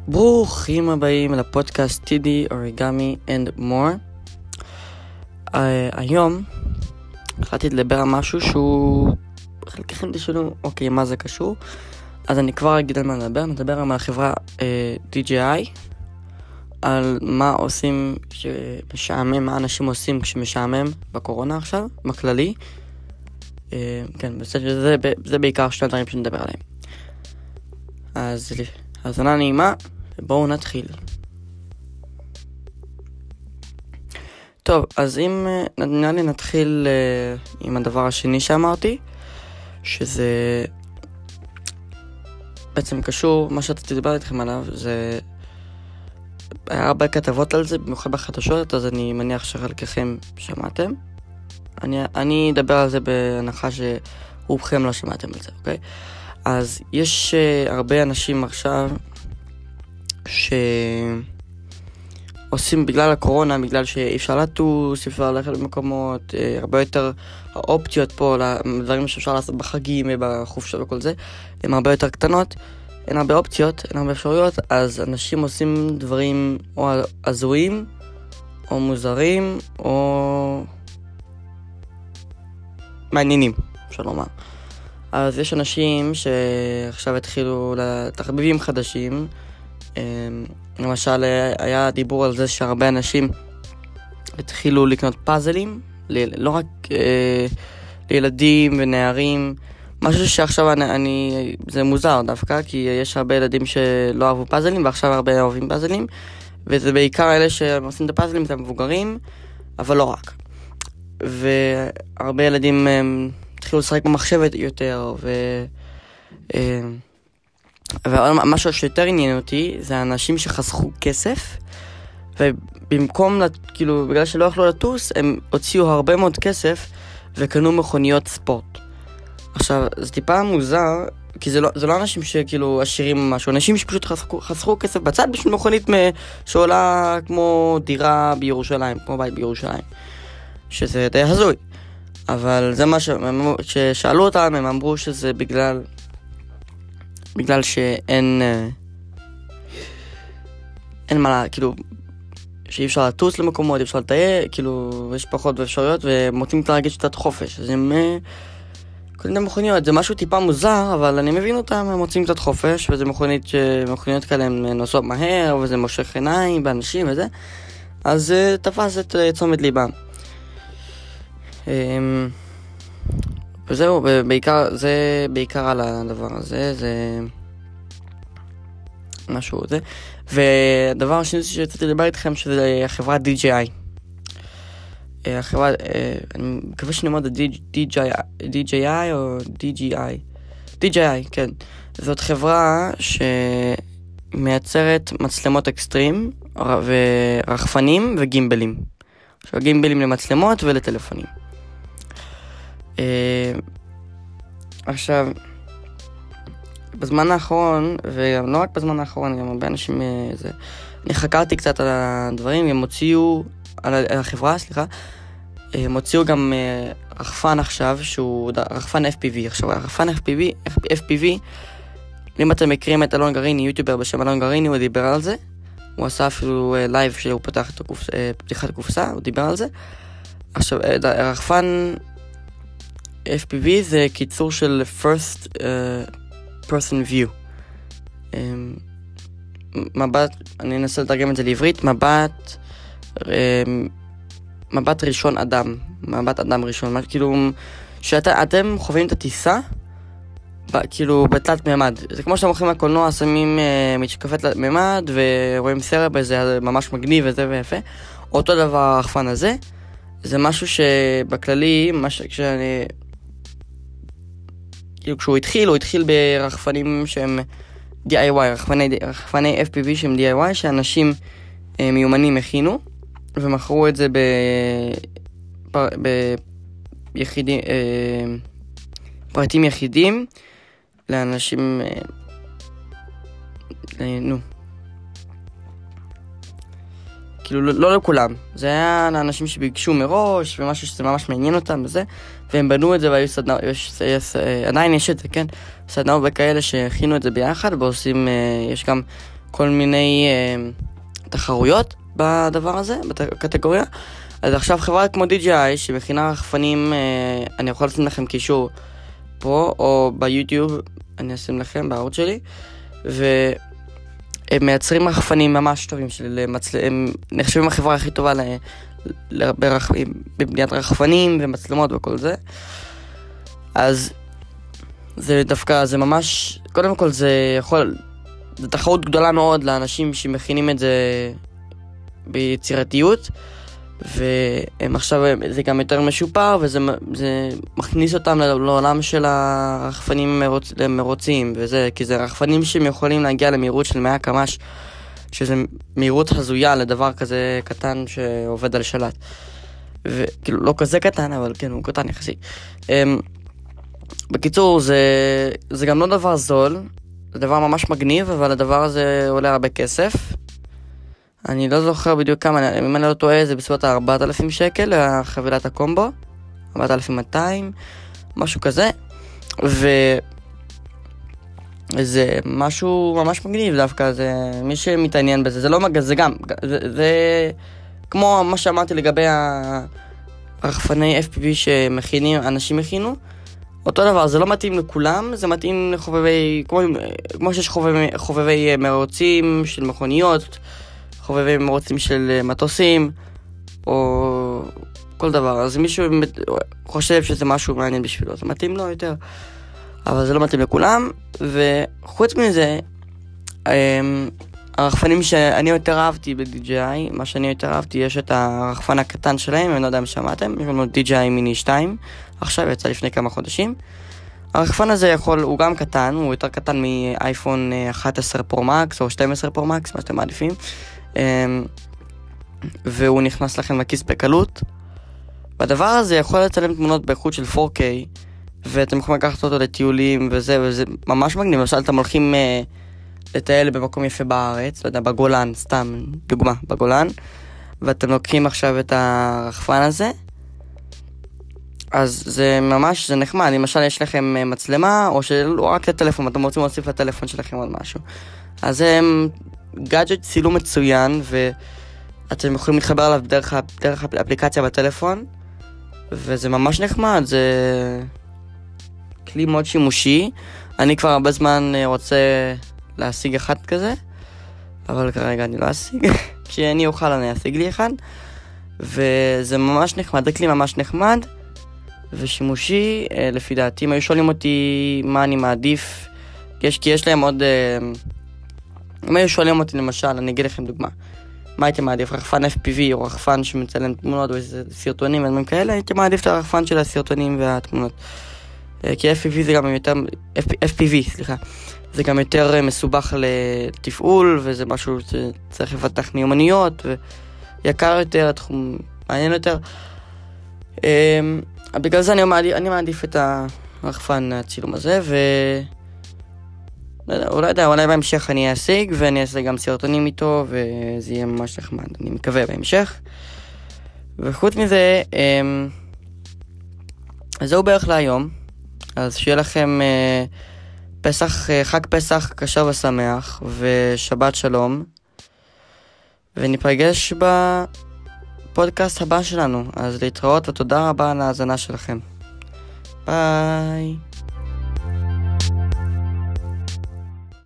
ברוכים הבאים לפודקאסט TD Origami and More. היום החלטתי לדבר על משהו שהוא חלקכם תשאלו, אוקיי, מה זה קשור? אז אני כבר אגיד על מה נדבר על החברה DJI, על מה עושים שמשעמם, מה אנשים עושים כשמשעמם בקורונה עכשיו, בכללי. כן, זה בעיקר שני דברים שנדבר עליהם. אז האזנה נעימה, ובואו נתחיל. טוב, אז אם נראה לי נתחיל עם הדבר השני שאמרתי, שזה בעצם קשור, מה שאתה תדבר איתכם עליו, זה היה הרבה כתבות על זה, במיוחד בחדשות, אז אני מניח שחלקכם שמעתם. אני אדבר על זה בהנחה שרובכם לא שמעתם על זה, אוקיי? אז יש הרבה אנשים עכשיו שעושים בגלל הקורונה, בגלל שאי אפשר לטוס, אי אפשר ללכת במקומות, הרבה יותר האופציות פה, לדברים שאפשר לעשות בחגים ובחופשות וכל זה, הן הרבה יותר קטנות, אין הרבה אופציות, אין הרבה אפשרויות, אז אנשים עושים דברים או הזויים, או מוזרים, או מעניינים, אפשר לומר. אז יש אנשים שעכשיו התחילו לתחביבים חדשים. למשל, היה דיבור על זה שהרבה אנשים התחילו לקנות פאזלים, לא רק לילדים ונערים, משהו שעכשיו זה מוזר דווקא, כי יש הרבה ילדים שלא אהבו פאזלים, ועכשיו הרבה אוהבים פאזלים, וזה בעיקר אלה שעושים את הפאזלים, את המבוגרים, אבל לא רק. והרבה ילדים התחילו לשחק במחשבת יותר, ומשהו שיותר עניין אותי, זה אנשים שחסכו כסף, ובמקום, כאילו, בגלל שלא יכלו לטוס, הם הוציאו הרבה מאוד כסף, וקנו מכוניות ספורט. עכשיו, זה טיפה מוזר, כי זה לא אנשים שכאילו עשירים משהו, אנשים שפשוט חסכו כסף בצד, בשביל מכונית שעולה כמו דירה בירושלים, כמו בית בירושלים, שזה די הזוי. אבל זה מה ששאלו אותם, הם אמרו שזה בגלל שאין מה, כאילו, שאי אפשר לטוס למקומות, אי אפשר לטייל, כאילו, יש פחות אפשרויות, ומוצאים את להרגיש קצת חופש. אז הם קונים את המכוניות, זה משהו טיפה מוזר, אבל אני מבין אותם, הם מוצאים קצת חופש, וזה מכוניות כאלה, הן נוסעות מהר, וזה מושך עיניים באנשים וזה, אז תפס את תשומת ליבם. וזהו, זה בעיקר על הדבר הזה, זה משהו זה. והדבר השני שרציתי לדבר איתכם, שזה החברה DJI. החברה, אני מקווה שאני אומר את DJI או DJI, כן. זאת חברה שמייצרת מצלמות אקסטרים, ורחפנים וגימבלים. עכשיו, גימבלים למצלמות ולטלפונים. עכשיו, בזמן האחרון, ולא רק בזמן האחרון, גם הרבה אנשים, אני חקרתי קצת על הדברים, הם הוציאו, על החברה, סליחה, הם הוציאו גם רחפן עכשיו, שהוא רחפן FPV. עכשיו, רחפן FPV, אם אתם מכירים את אלון גריני, יוטיובר בשם אלון גריני, הוא דיבר על זה, הוא עשה אפילו לייב שהוא פתח את פתיחת הקופסה, הוא דיבר על זה. עכשיו, רחפן FPV זה קיצור של First Person View. מבט, אני אנסה לתרגם את זה לעברית, מבט ראשון אדם, מבט אדם ראשון, כאילו, שאתם חווים את הטיסה, כאילו, בתלת ממד. זה כמו שאתם הולכים לקולנוע, שמים משקפי תלת ממד, ורואים סרט בזה, ממש מגניב וזה ויפה. אותו דבר הרחפן הזה, זה משהו שבכללי, כשהוא התחיל ברחפנים שהם DIY, רחפני FPV שהם DIY, שאנשים מיומנים הכינו, ומכרו את זה ביחידים, פרטים יחידים, לאנשים, כאילו לא לכולם, זה היה לאנשים שביקשו מראש, ומשהו שזה ממש מעניין אותם וזה, והם בנו את זה והיו סדנאות, עדיין יש את זה, כן? סדנאות בכאלה שהכינו את זה ביחד, ועושים, יש גם כל מיני תחרויות בדבר הזה, בקטגוריה. אז עכשיו חברה כמו DJI שמכינה רחפנים, אני יכול לשים לכם קישור פה או ביוטיוב, אני אשים לכם בערוץ שלי, והם מייצרים רחפנים ממש טובים, הם נחשבים החברה הכי טובה בבניית רחפנים ומצלמות וכל זה. אז זה דווקא, זה ממש, קודם כל זה תחרות גדולה מאוד לאנשים שמכינים את זה ביצירתיות, והם עכשיו, זה גם יותר משופר, וזה מכניס אותם לעולם של הרחפנים מרוצים, וזה, כי זה רחפנים שהם יכולים להגיע למהירות של 100 קמ"ש, שזה מהירות הזויה לדבר כזה קטן שעובד על שלט. וכאילו, לא כזה קטן, אבל כן, הוא קטן יחסי. בקיצור, זה גם לא דבר זול, זה דבר ממש מגניב, אבל הדבר הזה עולה הרבה כסף. אני לא זוכר בדיוק כמה, אם אני לא טועה, זה בסביבות 4,000 שקל, חבילת הקומבו, 4,200, משהו כזה, וזה משהו ממש מגניב דווקא, זה מי שמתעניין בזה, זה לא מגז, זה גם, זה כמו מה שאמרתי לגבי הרחפני FPV שמכינים, אנשים מכינו, אותו דבר, זה לא מתאים לכולם, זה מתאים לחובבי, כמו שיש חובבי מרוצים של מכוניות, חובבי מרוצים של מטוסים, או כל דבר. אז מישהו חושב שזה משהו מעניין בשבילו, זה מתאים לו יותר, אבל זה לא מתאים לכולם. וחוץ מזה, הרחפנים שאני יותר אהבתי ב-DJI, מה שאני יותר אהבתי, יש את הרחפן הקטן שלהם, אני לא יודע אם שמעתם, יש לנו DJI מיני 2, עכשיו יצא לפני כמה חודשים. הרחפן הזה הוא גם קטן, הוא יותר קטן מאייפון 11 פרו מקס או 12 פרו מקס, מה שאתם מעדיפים, והוא נכנס לכם לכיס בקלות. והדבר הזה יכול לצלם תמונות באיכות של 4K, ואתם יכולים לקחת אותו לטיולים וזה ממש מגניב. למשל אתם הולכים לטייל במקום יפה בארץ, לא יודע, בגולן, סתם דוגמה, בגולן, ואתם לוקחים עכשיו את הרחפן הזה, אז זה ממש, זה נחמד. למשל יש לכם מצלמה, או שלא רק לטלפון, אתם רוצים להוסיף לטלפון שלכם עוד משהו, אז זה גאדג'ט צילום מצוין, ואתם יכולים להתחבר עליו דרך האפליקציה בטלפון, וזה ממש נחמד, זה כלי מאוד שימושי. אני כבר הרבה זמן רוצה להשיג אחד כזה, אבל כרגע אני לא אשיג. כשאני אוכל אני אשיג לי אחד, וזה ממש נחמד, זה כלי ממש נחמד ושימושי. לפי דעתי, אם היו שואלים אותי מה אני מעדיף, כי יש להם עוד, אם היו שואלים אותי למשל, אני אגיד לכם דוגמה, מה הייתי מעדיף, רחפן FPV או רחפן שמצלם תמונות וסרטונים ודברים כאלה, הייתי מעדיף את הרחפן של הסרטונים והתמונות, כי FPV זה גם יותר, FPV, סליחה, זה גם יותר מסובך לתפעול, וזה משהו שצריך לפתח מיומנויות, ויקר יותר, התחום מעניין יותר. בגלל זה אני מעדיף את הרחפן הצילום הזה, אולי בהמשך אני אשיג, ואני אעשה גם סרטונים איתו, וזה יהיה ממש נחמד, אני מקווה בהמשך. וחוץ מזה, זהו בערך להיום. אז שיהיה לכם חג פסח כשר ושמח, ושבת שלום, וניפגש בפודקאסט הבא שלנו. אז להתראות ותודה רבה על ההאזנה שלכם. ביי.